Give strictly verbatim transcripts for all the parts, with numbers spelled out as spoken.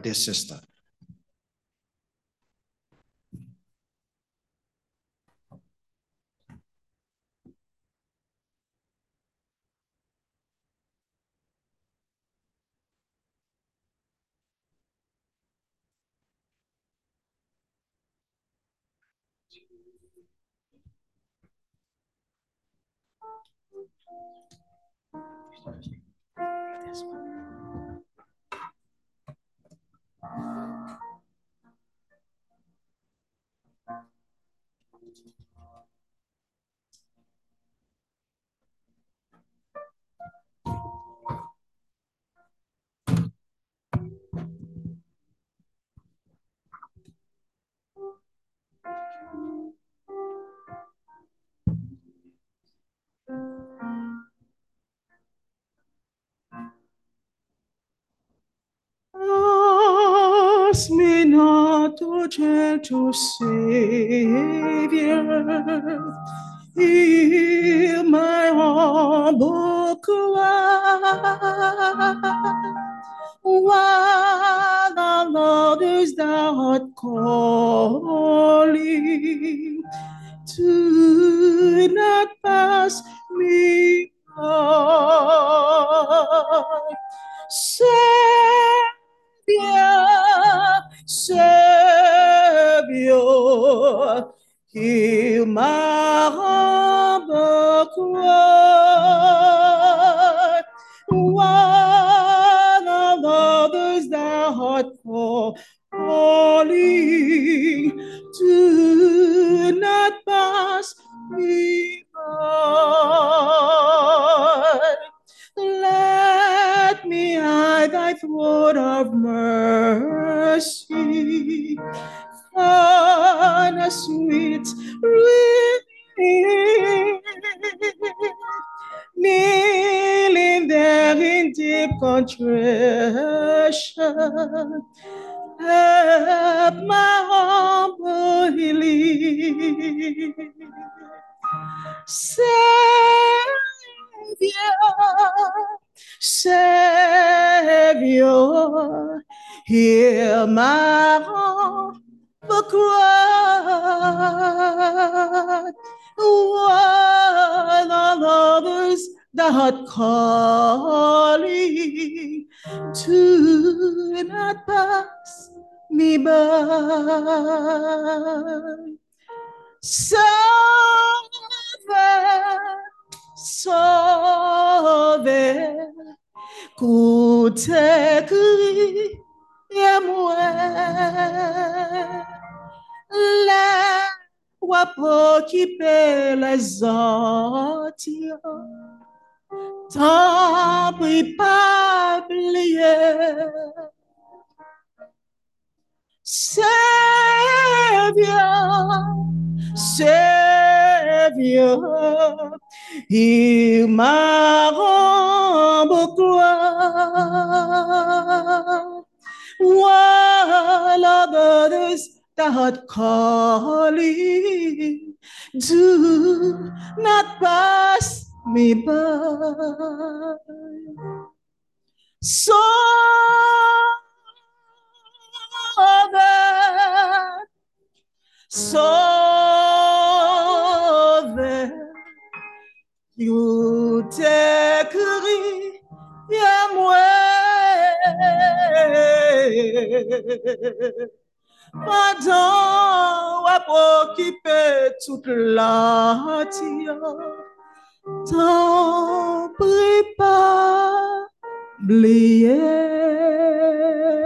this sister. Ask me not, O gentle Savior, hear my humble cry. While the Lord is thou art calling, do not pass me by. Savior, Savior, hear my humble cry. While others thou art calling, do not pass me by. Let me hide thy throne of mercy, find a sweet relief, kneeling there in deep contrition, help my humble healing. Savior, Savior, hear my humble cry. While all others thou art calling, do not pass me by. Sauve, sauve, coûte cri et moi. La pour occuper les autres, t'en prie pas oublier. Savior, Savior, hear my humble cry. While others thou art calling, do not pass me by. Sauve, sauve, you te crie à moi. Pendant à occuper toute la terre, t'en prie pas oublier.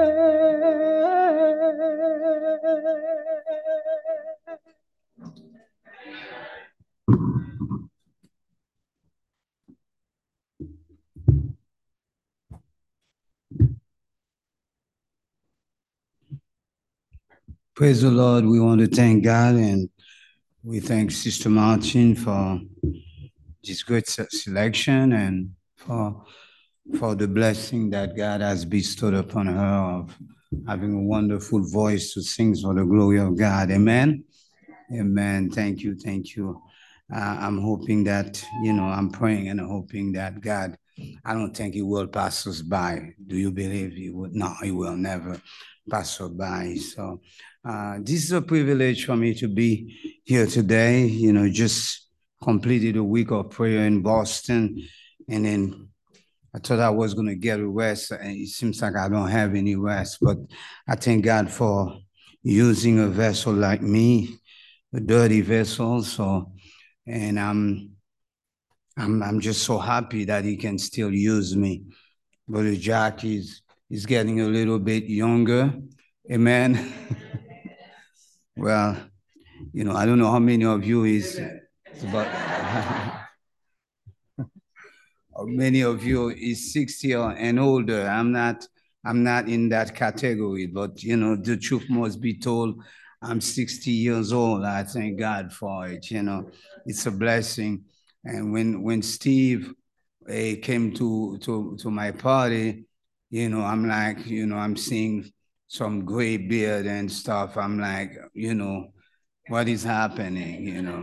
Praise the Lord. We want to thank God, and we thank Sister Martin for this great selection and for, for the blessing that God has bestowed upon her of having a wonderful voice to sing for the glory of God. Amen. Amen. Thank you. Thank you. Uh, I'm hoping that, you know, I'm praying and hoping that God I don't think he will pass us by. Do you believe he would? No, he will never pass us by. So uh, this is a privilege for me to be here today. You know, just completed a week of prayer in Boston, and then I thought I was going to get a rest, and it seems like I don't have any rest. But I thank God for using a vessel like me, a dirty vessel. So, and I'm, I'm, I'm just so happy that He can still use me. Brother Jack is is getting a little bit younger. Amen. Well, you know, I don't know how many of you is, it's about. Many of you is sixty and older. I'm not, I'm not in that category, but you know, the truth must be told. I'm sixty years old. I thank God for it. You know, it's a blessing. And when when Steve uh, came to to to my party, you know, I'm like, you know, I'm seeing some gray beard and stuff. I'm like, you know, what is happening? You know.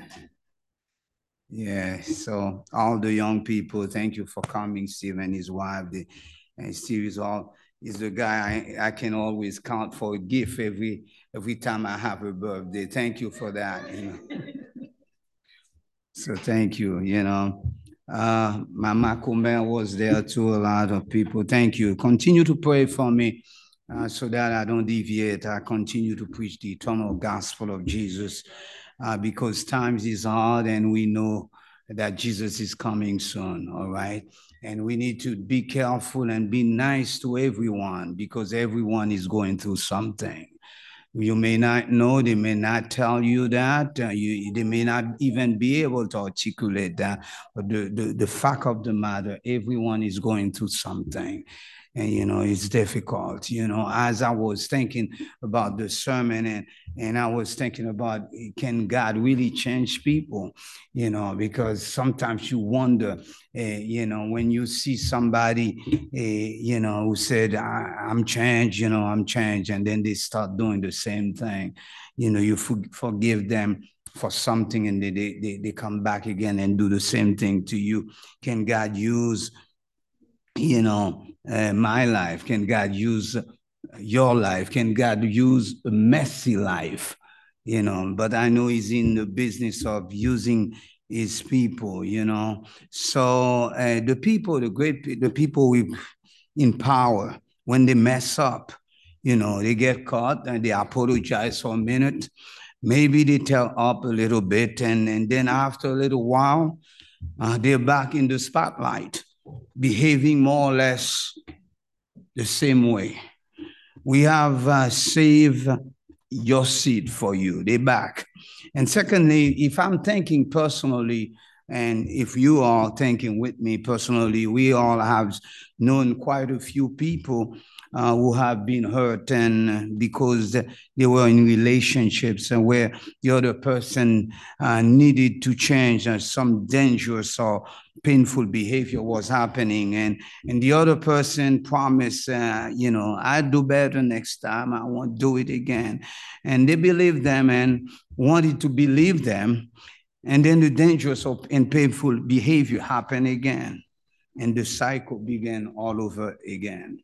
Yeah, so all the young people, thank you for coming, Steve and his wife. The, and Steve is all is the guy I, I can always count for a gift every every time I have a birthday. Thank you for that. You know. So thank you. You know, uh, Mama Kumbel was there too. A lot of people. Thank you. Continue to pray for me. Uh, so that I don't deviate. I continue to preach the eternal gospel of Jesus. Uh, because times is hard and we know that Jesus is coming soon, all right? And we need to be careful and be nice to everyone because everyone is going through something. You may not know, they may not tell you that, uh, you, they may not even be able to articulate that, but the, the, the fact of the matter, everyone is going through something. And, you know, it's difficult, you know, as I was thinking about the sermon and, and I was thinking about, can God really change people? You know, because sometimes you wonder, uh, you know, when you see somebody, uh, you know, who said, I, I'm changed, you know, I'm changed. And then they start doing the same thing. You know, you for, forgive them for something and they, they, they come back again and do the same thing to you. Can God use you know, uh, my life? Can God use your life? Can God use a messy life? You know, but I know He's in the business of using His people, you know. So uh, the people, the great, the people with in power, when they mess up, you know, they get caught and they apologize for a minute. Maybe they tell up a little bit, and, and then after a little while, uh, they're back in the spotlight, behaving more or less the same way. We have uh, saved your seed for you. They're back. And secondly, if I'm thinking personally, and if you are thinking with me personally, we all have known quite a few people uh, who have been hurt and because they were in relationships and where the other person uh, needed to change and some dangerous or painful behavior was happening and and the other person promised uh, you know I'll do better next time, I won't do it again, and they believed them and wanted to believe them, and then the dangerous and painful behavior happened again and the cycle began all over again.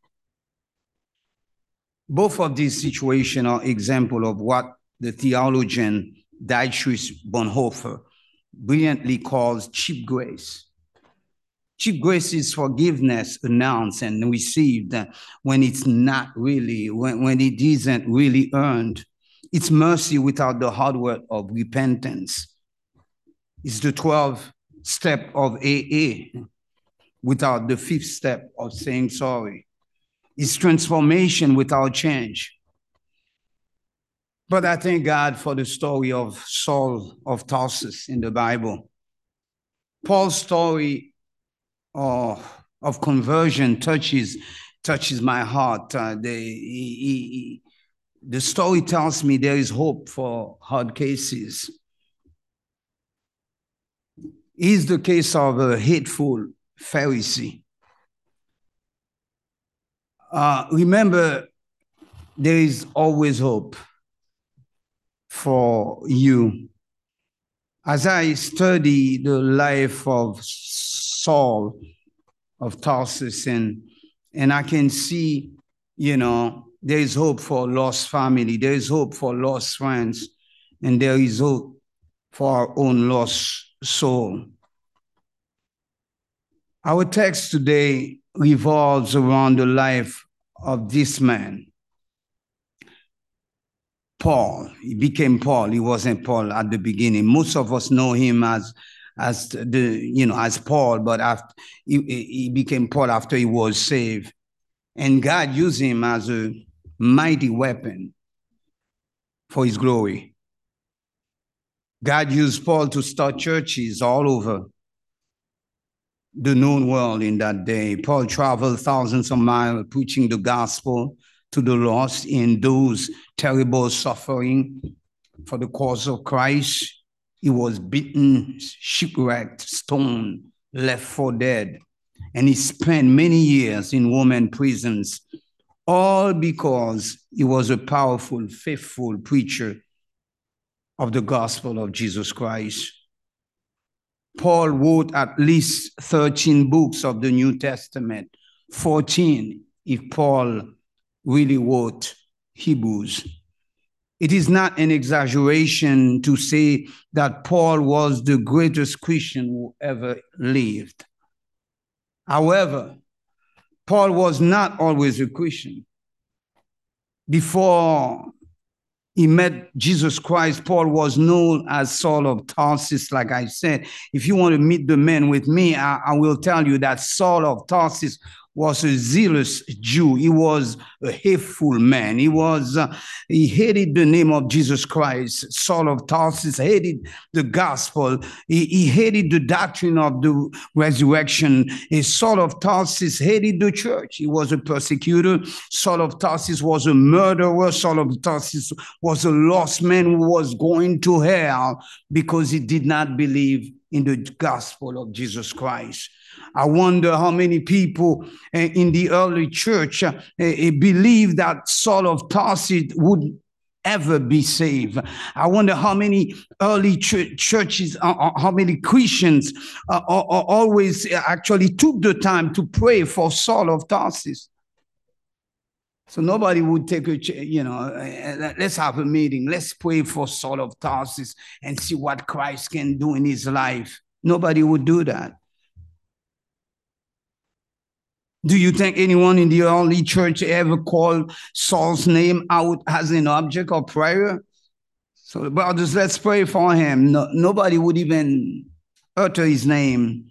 Both of these situations are example of what the theologian Dietrich Bonhoeffer brilliantly calls cheap grace. Cheap grace is forgiveness announced and received when it's not really, when, when it isn't really earned. It's mercy without the hard work of repentance. It's the twelfth step of A A without the fifth step of saying sorry. It's transformation without change. But I thank God for the story of Saul of Tarsus in the Bible. Paul's story uh, of conversion touches touches my heart. Uh, the, he, he, the story tells me there is hope for hard cases. It's the case of a hateful Pharisee. Uh, remember, there is always hope for you. As I study the life of Saul, of Tarsus, and and I can see, you know, there is hope for lost family, there is hope for lost friends, and there is hope for our own lost soul. Our text today revolves around the life of this man, Paul. He became Paul. He wasn't Paul at the beginning. Most of us know him as as the you know as Paul, but after he, he became Paul after he was saved, and God used him as a mighty weapon for his glory. God used Paul to start churches all over the known world in that day. Paul traveled thousands of miles preaching the gospel to the lost in those terrible suffering for the cause of Christ. He was beaten, shipwrecked, stoned, left for dead, and he spent many years in Roman prisons, all because he was a powerful, faithful preacher of the gospel of Jesus Christ. Paul wrote at least thirteen books of the New Testament, fourteen if Paul really wrote Hebrews. It is not an exaggeration to say that Paul was the greatest Christian who ever lived. However, Paul was not always a Christian. Before he met Jesus Christ, Paul was known as Saul of Tarsus, like I said. If you want to meet the man with me, I, I will tell you that Saul of Tarsus was a zealous Jew. He was a hateful man. He was, uh, he hated the name of Jesus Christ. Saul of Tarsus hated the gospel. He, he hated the doctrine of the resurrection. A Saul of Tarsus hated the church. He was a persecutor. Saul of Tarsus was a murderer. Saul of Tarsus was a lost man who was going to hell because he did not believe in the gospel of Jesus Christ. I wonder how many people uh, in the early church uh, uh, believed that Saul of Tarsus would ever be saved. I wonder how many early ch- churches, uh, how many Christians uh, uh, always actually took the time to pray for Saul of Tarsus. So nobody would take a, you know, uh, let's have a meeting. Let's pray for Saul of Tarsus and see what Christ can do in his life. Nobody would do that. Do you think anyone in the early church ever called Saul's name out as an object of prayer? So, brothers, let's pray for him. No, nobody would even utter his name.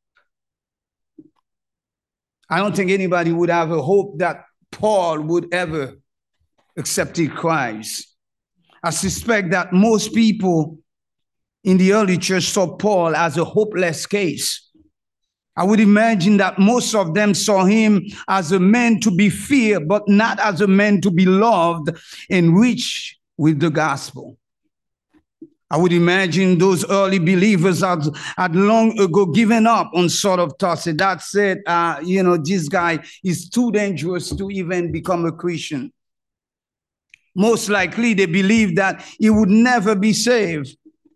I don't think anybody would have a hope that Paul would ever accept Christ. I suspect that most people in the early church saw Paul as a hopeless case. I would imagine that most of them saw him as a man to be feared, but not as a man to be loved and reached with the gospel. I would imagine those early believers had, had long ago given up on Saul of Tarsus. That said, uh, you know, this guy is too dangerous to even become a Christian. Most likely they believed that he would never be saved.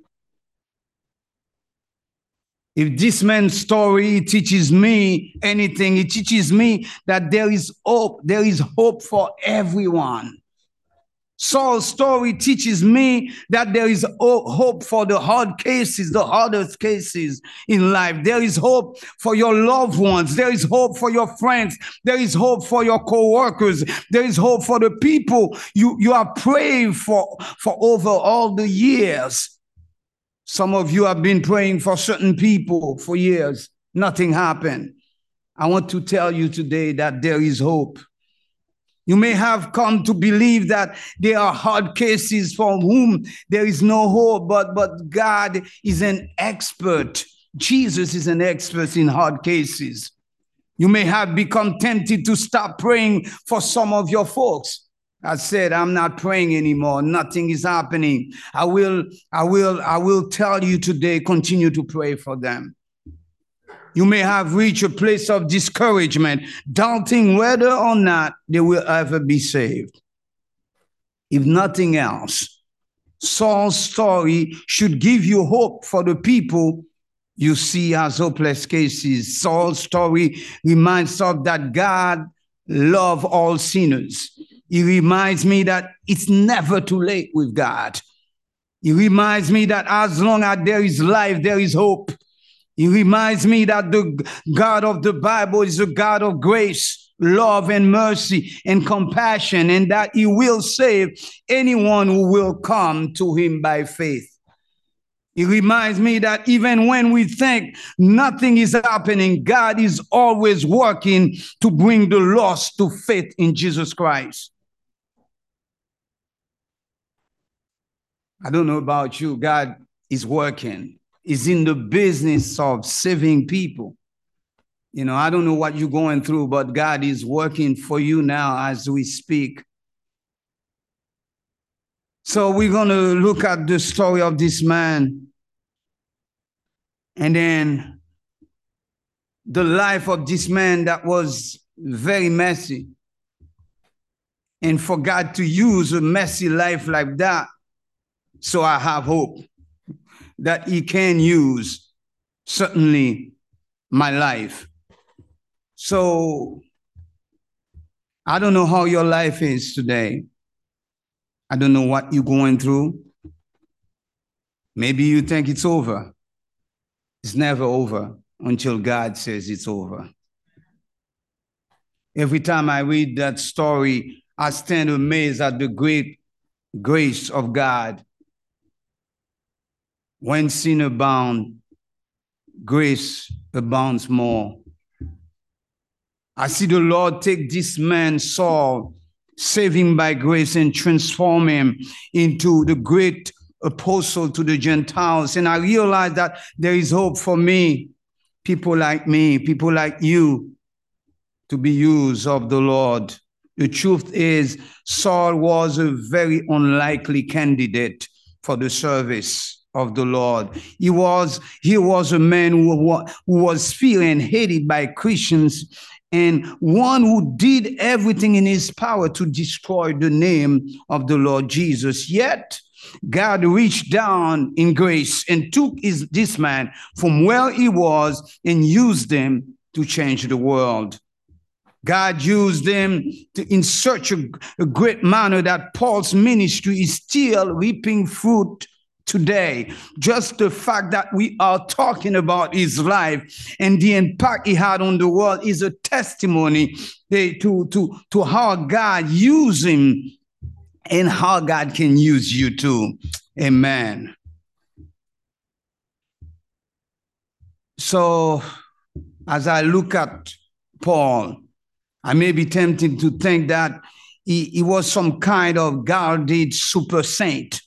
If this man's story teaches me anything, it teaches me that there is hope. There is hope for everyone. Saul's story teaches me that there is hope for the hard cases, the hardest cases in life. There is hope for your loved ones. There is hope for your friends. There is hope for your co-workers. There is hope for the people you, you are praying for, for over all the years. Some of you have been praying for certain people for years. Nothing happened. I want to tell you today that there is hope. You may have come to believe that there are hard cases for whom there is no hope, but, but God is an expert. Jesus is an expert in hard cases. You may have become tempted to stop praying for some of your folks. I said, I'm not praying anymore. Nothing is happening. I will, I will, I will tell you today, continue to pray for them. You may have reached a place of discouragement, doubting whether or not they will ever be saved. If nothing else, Saul's story should give you hope for the people you see as hopeless cases. Saul's story reminds us that God loves all sinners. It reminds me that it's never too late with God. It reminds me that as long as there is life, there is hope. It reminds me that the God of the Bible is a God of grace, love, and mercy, and compassion, and that he will save anyone who will come to him by faith. It reminds me that even when we think nothing is happening, God is always working to bring the lost to faith in Jesus Christ. I don't know about you, God is working. He's in the business of saving people. You know, I don't know what you're going through, but God is working for you now as we speak. So we're going to look at the story of this man, and then the life of this man that was very messy. And for God to use a messy life like that, so I have hope that he can use certainly my life. So I don't know how your life is today. I don't know what you're going through. Maybe you think it's over. It's never over until God says it's over. Every time I read that story, I stand amazed at the great grace of God. When sin abounds, grace abounds more. I see the Lord take this man, Saul, save him by grace and transform him into the great apostle to the Gentiles. And I realize that there is hope for me, people like me, people like you, to be used of the Lord. The truth is, Saul was a very unlikely candidate for the service of the Lord. He was, he was a man who, who was feared and hated by Christians, and one who did everything in his power to destroy the name of the Lord Jesus. Yet, God reached down in grace and took his, this man from where he was and used him to change the world. God used them to, in such a, a great manner that Paul's ministry is still reaping fruit today. Just the fact that we are talking about his life and the impact he had on the world is a testimony to, to, to how God used him and how God can use you too. Amen. So as I look at Paul, I may be tempted to think that he, he was some kind of guarded super saint.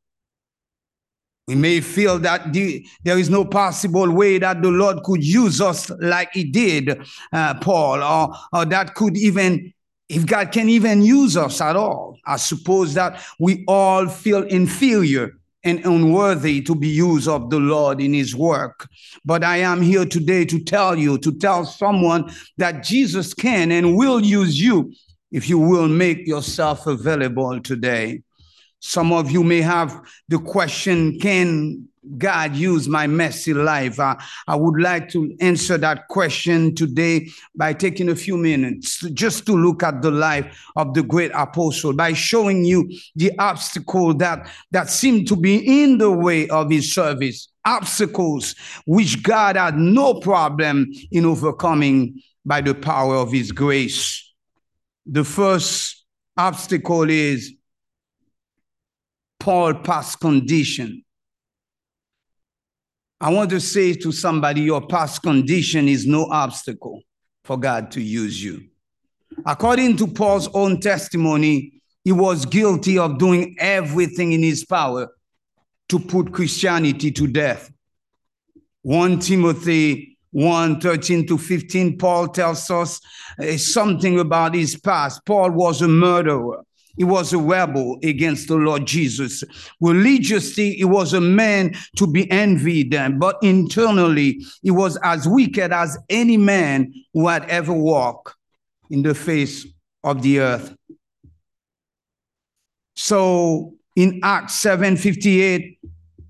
We may feel that the, there is no possible way that the Lord could use us like he did uh, Paul, or, or that could even, if God can even use us at all. I suppose that we all feel inferior and unworthy to be used of the Lord in his work. But I am here today to tell you, to tell someone that Jesus can and will use you if you will make yourself available today. Some of you may have the question, can God use my messy life? I, I would like to answer that question today by taking a few minutes just to look at the life of the great apostle, by showing you the obstacle that, that seemed to be in the way of his service, obstacles which God had no problem in overcoming by the power of his grace. The first obstacle is Paul's past condition. I want to say to somebody, your past condition is no obstacle for God to use you. According to Paul's own testimony, he was guilty of doing everything in his power to put Christianity to death. First Timothy one, thirteen to fifteen, Paul tells us uh, something about his past. Paul was a murderer. He was a rebel against the Lord Jesus. Religiously, he was a man to be envied, but internally, he was as wicked as any man who had ever walked in the face of the earth. So in Acts seven fifty-eight,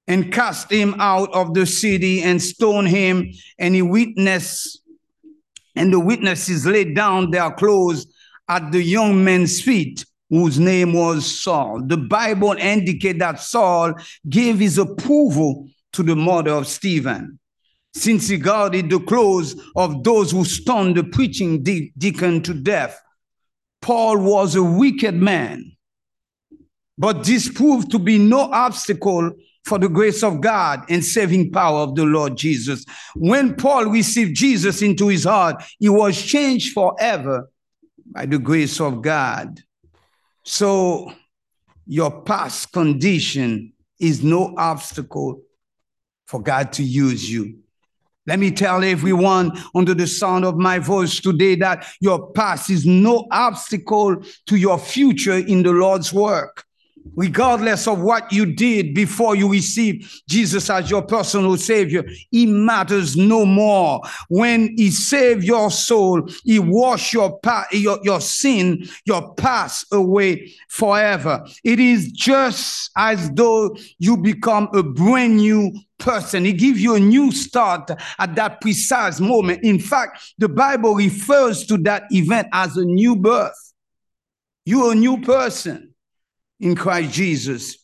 and cast him out of the city and stoned him, and he witnessed, and the witnesses laid down their clothes at the young man's feet, whose name was Saul. The Bible indicates that Saul gave his approval to the murder of Stephen, since he guarded the clothes of those who stoned the preaching de- deacon to death. Paul was a wicked man, but this proved to be no obstacle for the grace of God and saving power of the Lord Jesus. When Paul received Jesus into his heart, he was changed forever by the grace of God. So your past condition is no obstacle for God to use you. Let me tell everyone under the sound of my voice today that your past is no obstacle to your future in the Lord's work. Regardless of what you did before you received Jesus as your personal Savior, He matters no more. When He saved your soul, He washed your, pa- your, your sin, your past away forever. It is just as though you become a brand new person. He gives you a new start at that precise moment. In fact, the Bible refers to that event as a new birth. You're a new person in Christ Jesus.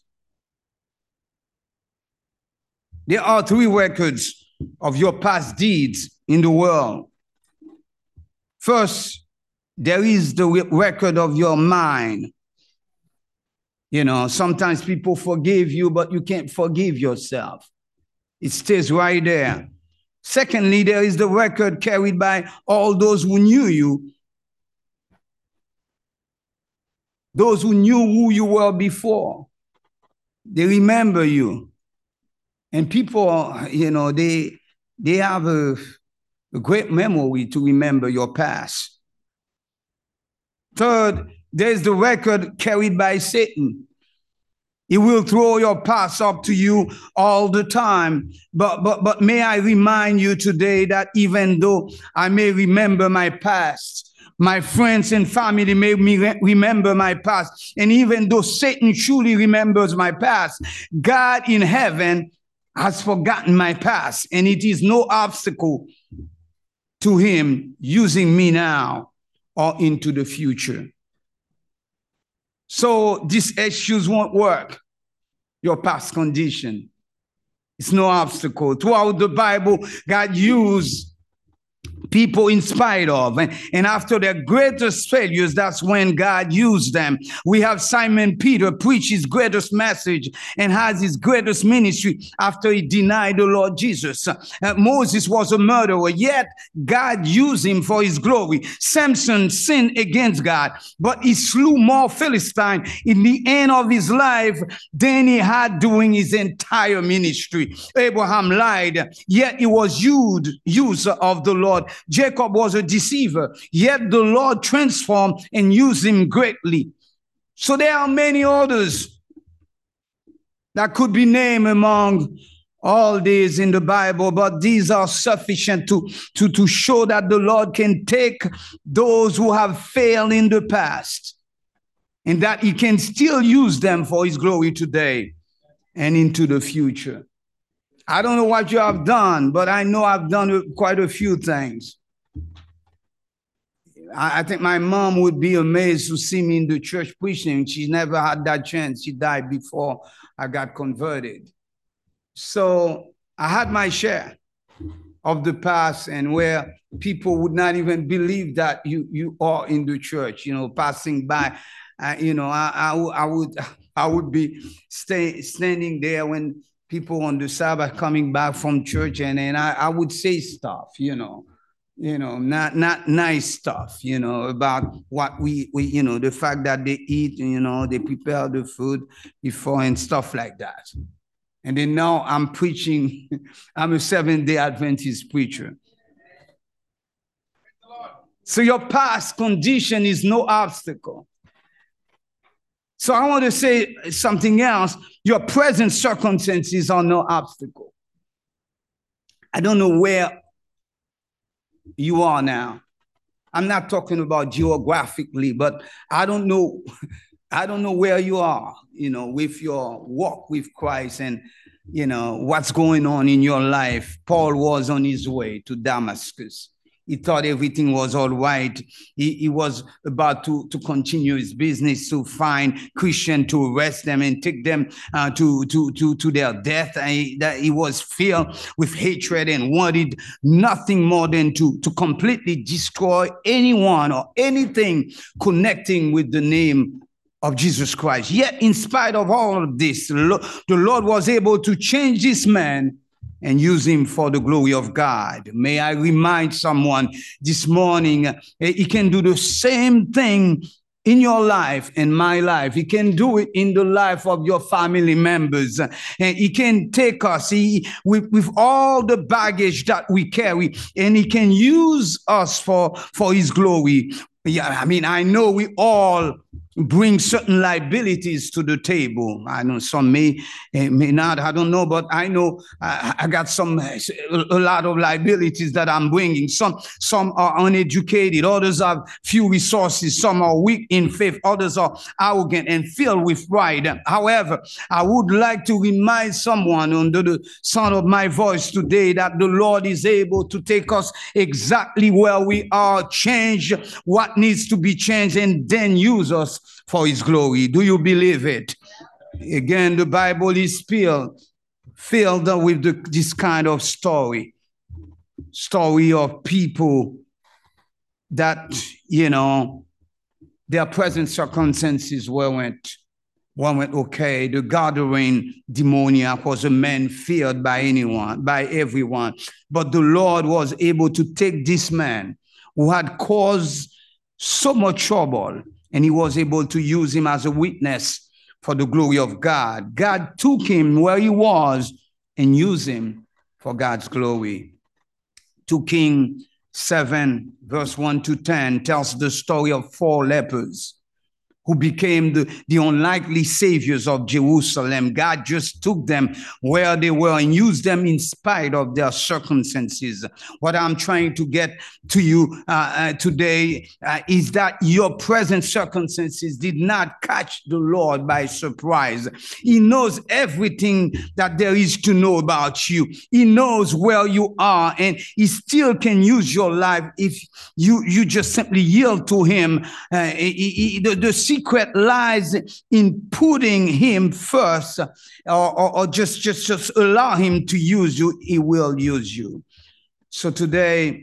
There are three records of your past deeds in the world. First, there is the record of your mind. You know, sometimes people forgive you, but you can't forgive yourself. It stays right there. Secondly, there is the record carried by all those who knew you, those who knew who you were before. They remember you. And people, you know, they, they have a, a great memory to remember your past. Third, there's the record carried by Satan. He will throw your past up to you all the time. But, but, but may I remind you today that even though I may remember my past, my friends and family may me re- remember my past, and even though Satan truly remembers my past, God in heaven has forgotten my past, and it is no obstacle to him using me now or into the future. So these issues won't work. Your past condition. It's no obstacle. Throughout the Bible, God used people in spite of. And, and after their greatest failures, that's when God used them. We have Simon Peter preach his greatest message and has his greatest ministry after he denied the Lord Jesus. Uh, Moses was a murderer, yet God used him for his glory. Samson sinned against God, but he slew more Philistines in the end of his life than he had during his entire ministry. Abraham lied, yet he was used, user of the Lord. Jacob was a deceiver, yet the Lord transformed and used him greatly. So there are many others that could be named among all these in the Bible, but these are sufficient to, to, to show that the Lord can take those who have failed in the past and that he can still use them for his glory today and into the future. I don't know what you have done, but I know I've done quite a few things. I, I think my mom would be amazed to see me in the church preaching. She never had that chance. She died before I got converted. So I had my share of the past and where people would not even believe that you, you are in the church, you know, passing by. Uh, you know, I, I, I would I would be stay, standing there when people on the Sabbath coming back from church, and, and I, I would say stuff, you know, you know, not not nice stuff, you know, about what we, we, you know, the fact that they eat, you know, they prepare the food before and stuff like that. And then now I'm preaching, I'm a Seventh-day Adventist preacher. So your past condition is no obstacle. So I want to say something else. Your present circumstances are no obstacle. I don't know where you are now. I'm not talking about geographically, but I don't know, I don't know where you are, you know, with your walk with Christ. And you know, what's going on in your life. Paul was on his way to Damascus. He thought everything was all right. He, he was about to, to continue his business, to find Christians, to arrest them and take them uh, to, to, to, to their death. And he, that he was filled with hatred and wanted nothing more than to, to completely destroy anyone or anything connecting with the name of Jesus Christ. Yet, in spite of all of this, the Lord was able to change this man and use him for the glory of God. May I remind someone this morning, he can do the same thing in your life and my life. He can do it in the life of your family members. And he can take us he, with, with all the baggage that we carry, and he can use us for, for his glory. Yeah, I mean, I know we all bring certain liabilities to the table. I know some may, may not, I don't know, but I know I, I got some, a lot of liabilities that I'm bringing. Some, some are uneducated, others have few resources, some are weak in faith, others are arrogant and filled with pride. However, I would like to remind someone under the sound of my voice today that the Lord is able to take us exactly where we are, change what needs to be changed, and then use us for his glory. Do you believe it? Again, the Bible is filled, filled with the, this kind of story. Story of people that, you know, their present circumstances weren't, weren't okay. The gathering demoniac was a man feared by anyone, by everyone. But the Lord was able to take this man who had caused so much trouble, and he was able to use him as a witness for the glory of God. God took him where he was and used him for God's glory. Two Kings seven, verse one to ten, tells the story of four lepers who became the, the unlikely saviors of Jerusalem. God just took them where they were and used them in spite of their circumstances. What I'm trying to get to you uh, uh, today uh, is that your present circumstances did not catch the Lord by surprise. He knows everything that there is to know about you. He knows where you are, and he still can use your life if you, you just simply yield to him. Uh, he, he, the, the secret lies in putting him first, or, or, or just, just, just allow him to use you. He will use you. So today,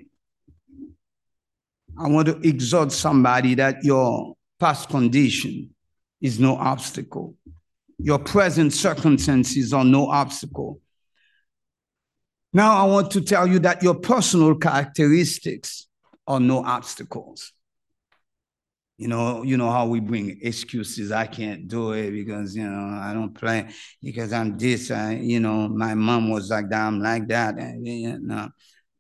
I want to exhort somebody that your past condition is no obstacle. Your present circumstances are no obstacle. Now I want to tell you that your personal characteristics are no obstacles. You know, you know how we bring excuses. I can't do it because, you know, I don't play because I'm this, I, you know, my mom was like that, I'm like that. And, you know,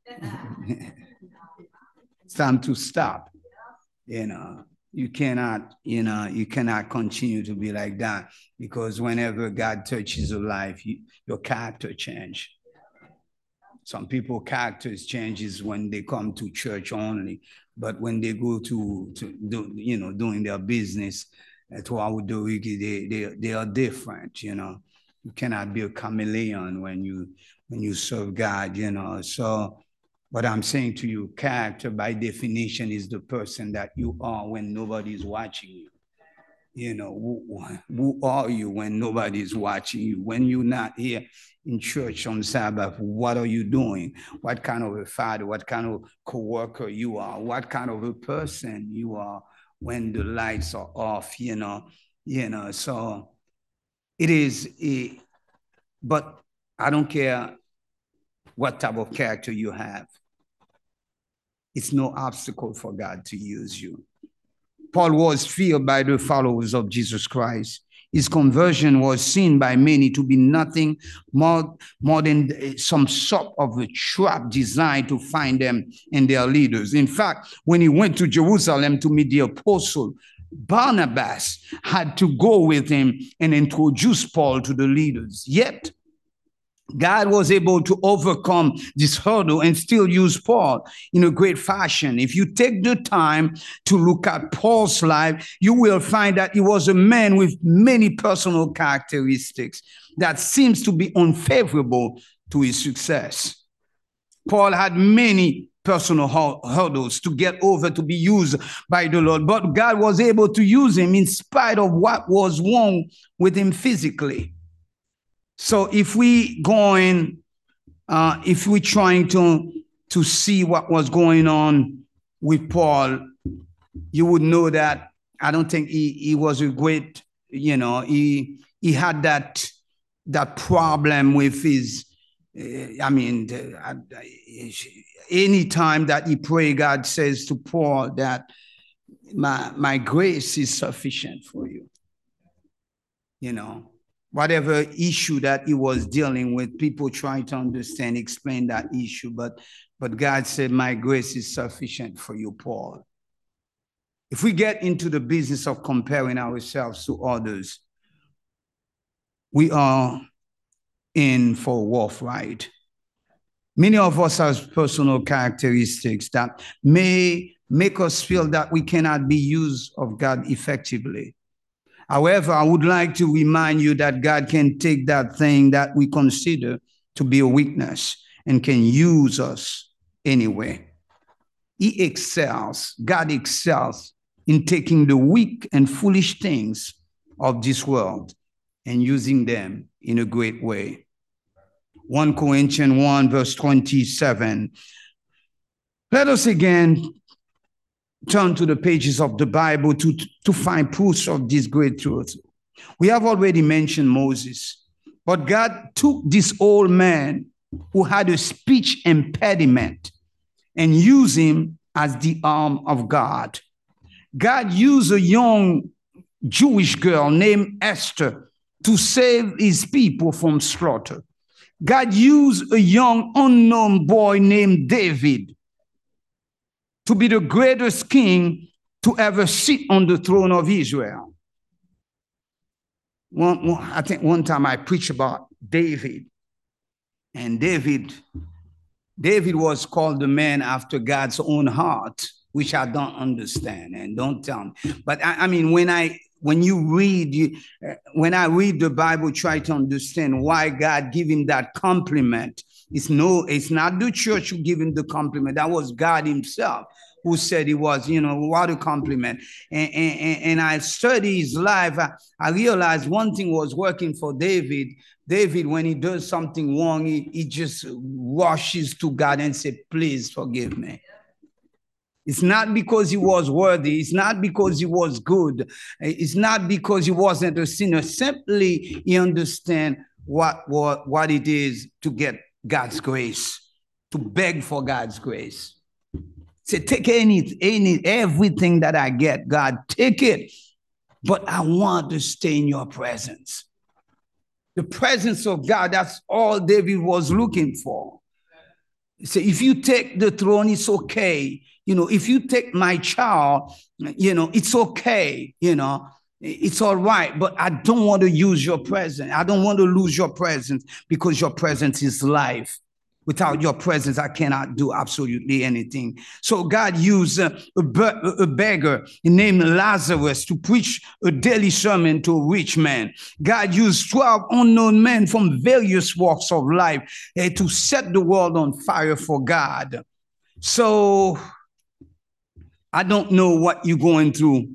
it's time to stop. You know, you cannot, you know, you cannot continue to be like that, because whenever God touches your life, you, your character change. Some people characters changes when they come to church only. But when they go to, to do, you know, doing their business, throughout the week, they, they, they are different, you know. You cannot be a chameleon when you, when you serve God, you know. So what I'm saying to you, character by definition is the person that you are when nobody's watching you. You know, who, who are you when nobody's watching you? When you're not here in church on Sabbath, what are you doing? What kind of a father, what kind of co-worker you are? What kind of a person you are when the lights are off, you know? You know, so it is, a, but I don't care what type of character you have. It's no obstacle for God to use you. Paul was feared by the followers of Jesus Christ. His conversion was seen by many to be nothing more, more than some sort of a trap designed to find them and their leaders. In fact, when he went to Jerusalem to meet the apostle, Barnabas had to go with him and introduce Paul to the leaders. Yet, God was able to overcome this hurdle and still use Paul in a great fashion. If you take the time to look at Paul's life, you will find that he was a man with many personal characteristics that seems to be unfavorable to his success. Paul had many personal hurdles to get over to be used by the Lord, but God was able to use him in spite of what was wrong with him physically. So if we going, uh, if we're trying to, to see what was going on with Paul, you would know that I don't think he, he was a great, you know, he, he had that, that problem with his, uh, I mean, the, uh, any time that he pray, God says to Paul that my, my grace is sufficient for you, you know. Whatever issue that he was dealing with, people trying to understand, explain that issue. But, but God said, my grace is sufficient for you, Paul. If we get into the business of comparing ourselves to others, we are in for a rough ride. Many of us have personal characteristics that may make us feel that we cannot be used of God effectively. However, I would like to remind you that God can take that thing that we consider to be a weakness and can use us anyway. He excels, God excels in taking the weak and foolish things of this world and using them in a great way. First Corinthians one, verse twenty-seven. Let us again turn to the pages of the Bible to, to find proofs of this great truth. We have already mentioned Moses, but God took this old man who had a speech impediment and used him as the arm of God. God used a young Jewish girl named Esther to save his people from slaughter. God used a young unknown boy named David to be the greatest king to ever sit on the throne of Israel. One, one, I think one time I preached about David. And David, David was called the man after God's own heart, which I don't understand, and don't tell me. But I, I mean, when I when you read, you, uh, when I read the Bible, try to understand why God gave him that compliment. It's no, it's not the church who gave him the compliment. That was God himself who said he was, you know, what a compliment. And, and, and I studied his life. I, I realized one thing was working for David. David, when he does something wrong, he, he just rushes to God and says, please forgive me. It's not because he was worthy. It's not because he was good. It's not because he wasn't a sinner. Simply, he understands what, what, what it is to get God's grace, to beg for God's grace. Say, take any, any, everything that I get, God, take it. But I want to stay in your presence. The presence of God, that's all David was looking for. Say, if you take the throne, it's okay. You know, if you take my child, you know, it's okay. You know, it's all right. But I don't want to use your presence. I don't want to lose your presence because your presence is life. Without your presence, I cannot do absolutely anything. So God used uh, a, a beggar named Lazarus to preach a daily sermon to a rich man. God used twelve unknown men from various walks of life uh, to set the world on fire for God. So I don't know what you're going through.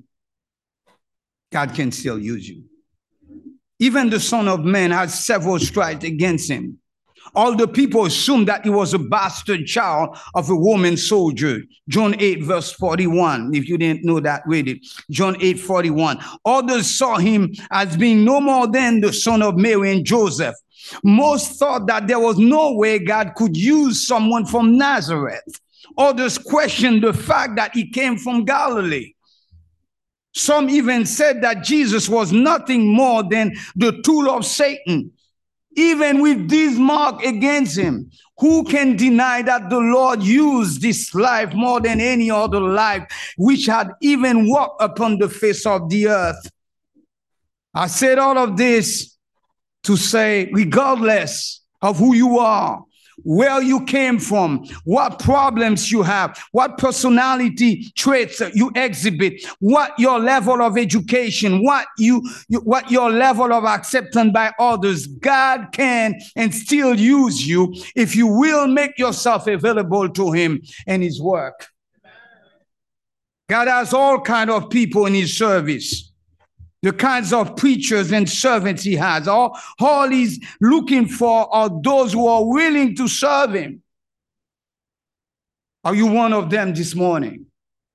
God can still use you. Even the Son of Man has several strikes against him. All the people assumed that he was a bastard child of a Roman soldier. John eight, verse forty-one. If you didn't know that, read it. John eight, forty-one. Others saw him as being no more than the son of Mary and Joseph. Most thought that there was no way God could use someone from Nazareth. Others questioned the fact that he came from Galilee. Some even said that Jesus was nothing more than the tool of Satan. Even with this mark against him, who can deny that the Lord used this life more than any other life which had even walked upon the face of the earth? I said all of this to say, regardless of who you are, where you came from, what problems you have, what personality traits you exhibit, what your level of education, what you, you what your level of acceptance by others. God can and still use you if you will make yourself available to him and his work. God has all kinds of people in his service. The kinds of preachers and servants he has. All, all he's looking for are those who are willing to serve him. Are you one of them this morning?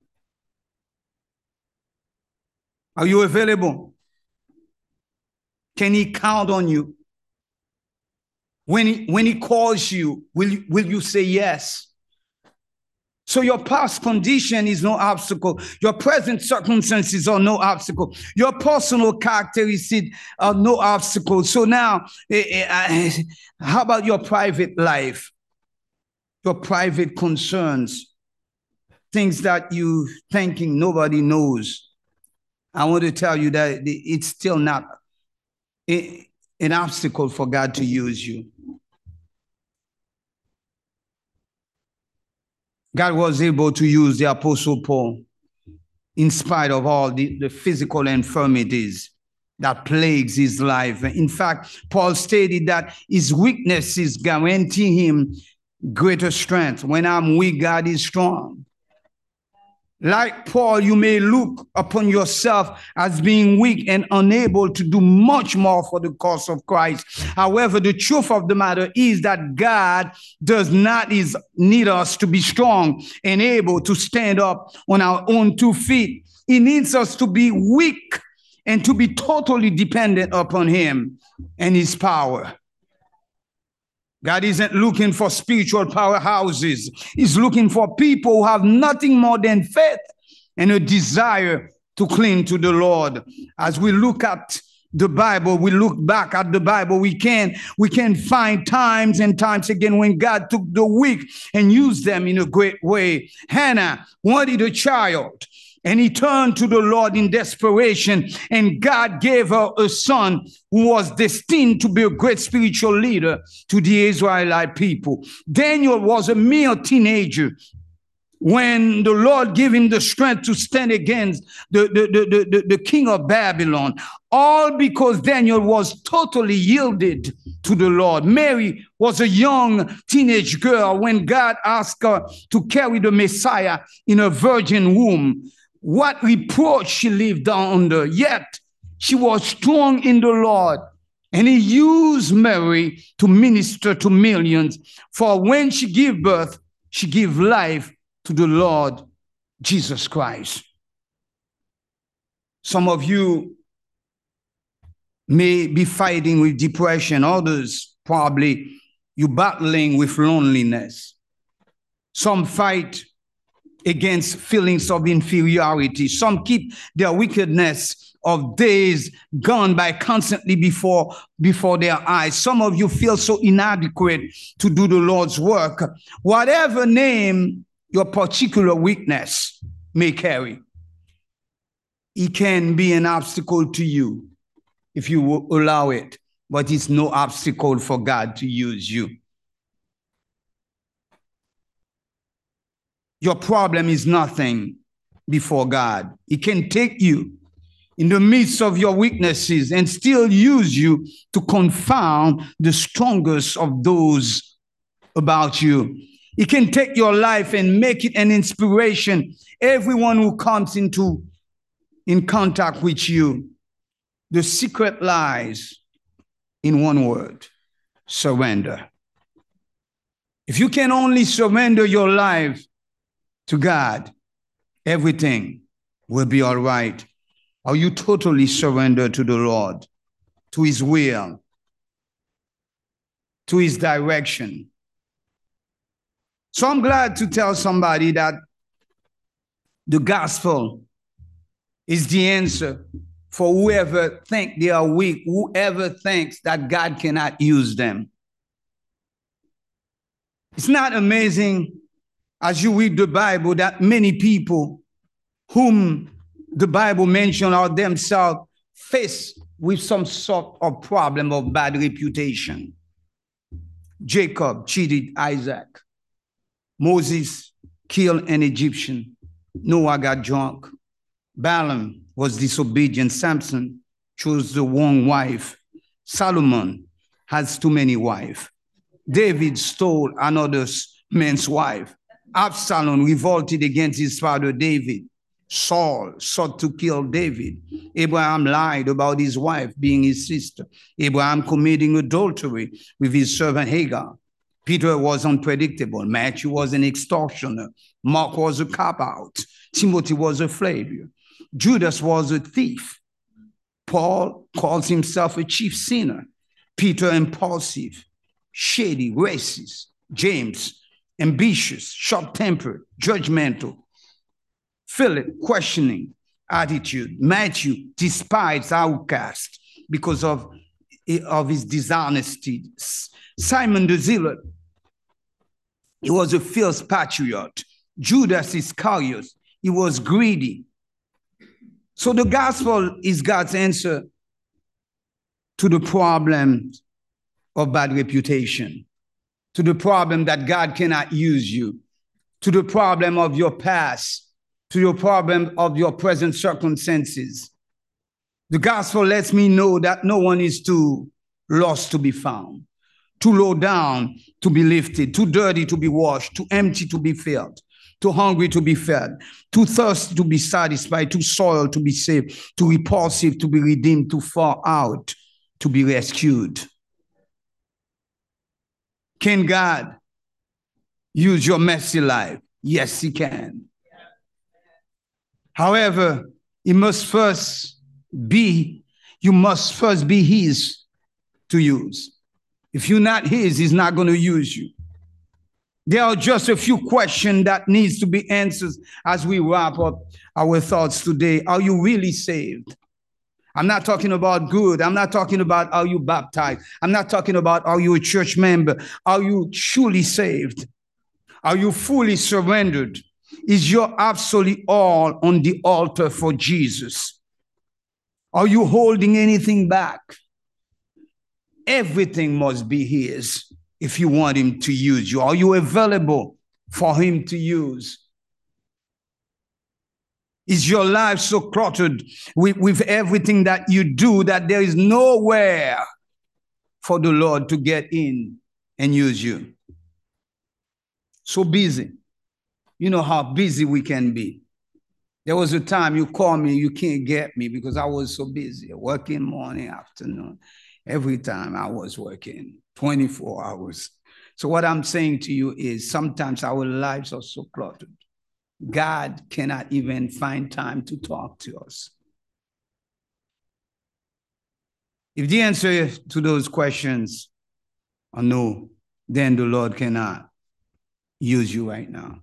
Are you available? Can he count on you? When he, when he calls you, will you, will you say yes? So your past condition is no obstacle. Your present circumstances are no obstacle. Your personal characteristics are no obstacle. So now, eh, eh, how about your private life? Your private concerns, things that you thinking nobody knows. I want to tell you that it's still not an obstacle for God to use you. God was able to use the Apostle Paul in spite of all the, the physical infirmities that plagues his life. In fact, Paul stated that his weaknesses guarantee him greater strength. When I'm weak, God is strong. Like Paul, you may look upon yourself as being weak and unable to do much more for the cause of Christ. However, the truth of the matter is that God does not is, need us to be strong and able to stand up on our own two feet. He needs us to be weak and to be totally dependent upon him and his power. God isn't looking for spiritual powerhouses. He's looking for people who have nothing more than faith and a desire to cling to the Lord. As we look at the Bible, we look back at the Bible, we can, we can find times and times again when God took the weak and used them in a great way. Hannah wanted a child, and he turned to the Lord in desperation, and God gave her a son who was destined to be a great spiritual leader to the Israelite people. Daniel was a mere teenager when the Lord gave him the strength to stand against the, the, the, the, the king of Babylon, all because Daniel was totally yielded to the Lord. Mary was a young teenage girl when God asked her to carry the Messiah in a virgin womb. What reproach she lived under, yet she was strong in the Lord. And he used Mary to minister to millions. For when she gave birth, she gave life to the Lord Jesus Christ. Some of you may be fighting with depression. Others probably you're battling with loneliness. Some fight against feelings of inferiority. Some keep their wickedness of days gone by constantly before, before their eyes. Some of you feel so inadequate to do the Lord's work. Whatever name your particular weakness may carry, it can be an obstacle to you if you will allow it, but it's no obstacle for God to use you. Your problem is nothing before God. He can take you in the midst of your weaknesses and still use you to confound the strongest of those about you. He can take your life and make it an inspiration. Everyone who comes into in contact with you, the secret lies in one word: surrender. If you can only surrender your life to God, everything will be all right. Are you totally surrendered to the Lord, to his will, to his direction? So I'm glad to tell somebody that the gospel is the answer for whoever think they are weak, whoever thinks that God cannot use them. It's not amazing as you read the Bible that many people whom the Bible mentions are themselves faced with some sort of problem of bad reputation. Jacob cheated Isaac. Moses killed an Egyptian. Noah got drunk. Balaam was disobedient. Samson chose the wrong wife. Solomon has too many wives. David stole another man's wife. Absalom revolted against his father David. Saul sought to kill David. Abraham lied about his wife being his sister. Abraham committing adultery with his servant Hagar. Peter was unpredictable. Matthew was an extortioner. Mark was a cop-out. Timothy was a failure. Judas was a thief. Paul calls himself a chief sinner. Peter impulsive, shady, racist. James ambitious, short-tempered, judgmental. Philip questioning attitude. Matthew despised outcast because of, of his dishonesty. Simon the Zealot, he was a fierce patriot. Judas Iscariot, he was greedy. So the gospel is God's answer to the problem of bad reputation, to the problem that God cannot use you, to the problem of your past, to your problem of your present circumstances. The gospel lets me know that no one is too lost to be found, too low down to be lifted, too dirty to be washed, too empty to be filled, too hungry to be fed, too thirsty to be satisfied, too soiled to be saved, too repulsive to be redeemed, too far out to be rescued. Can God use your messy life? Yes, he can. However, it must first be, you must first be his to use. If you're not his, he's not going to use you. There are just a few questions that needs to be answered as we wrap up our thoughts today. Are you really saved? I'm not talking about good. I'm not talking about are you baptized. I'm not talking about are you a church member. Are you truly saved? Are you fully surrendered? Is your absolute all on the altar for Jesus? Are you holding anything back? Everything must be his if you want him to use you. Are you available for him to use? Is your life so cluttered with, with everything that you do that there is nowhere for the Lord to get in and use you? So busy. You know how busy we can be. There was a time you call me, you can't get me because I was so busy. Working morning, afternoon. Every time I was working twenty-four hours. So what I'm saying to you is sometimes our lives are so cluttered. God cannot even find time to talk to us. If the answer to those questions are no, then the Lord cannot use you right now.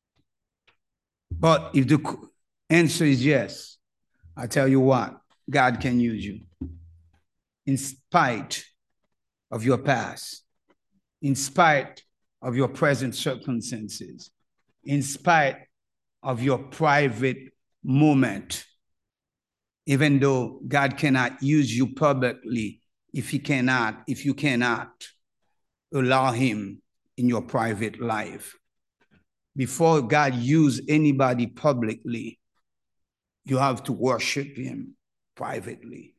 But if the answer is yes, I tell you what, God can use you. In spite of your past, in spite of your present circumstances, in spite of your private moment, even though God cannot use you publicly, if he cannot, if you cannot allow him in your private life. Before God use anybody publicly, you have to worship him privately.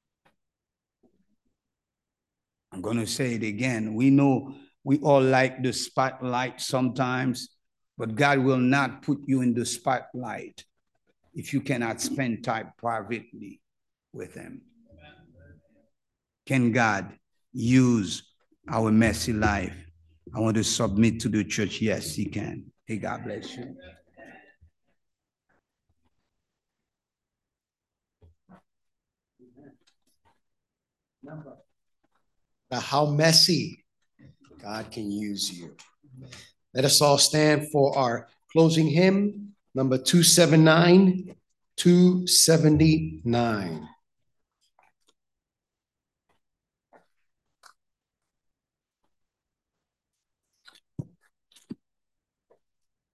I'm going to say it again. We know we all like the spotlight sometimes, but God will not put you in the spotlight if you cannot spend time privately with him. Can God use our messy life? I want to submit to the church. Yes, he can. Hey, God bless you. Now, how messy God can use you. Let us all stand for our closing hymn, number two seventy-nine, two seventy-nine.